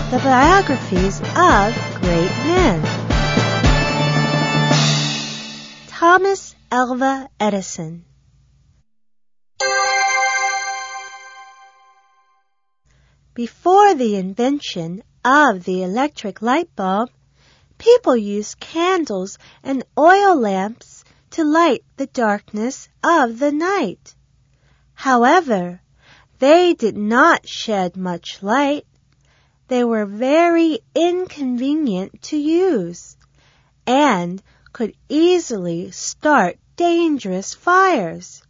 the biographies of great men. Thomas Alva Edison. Before the invention of the electric light bulb, people used candles and oil lamps to light the darkness of the night. However, they did not shed much light. They were very inconvenient to use and could easily start dangerous fires.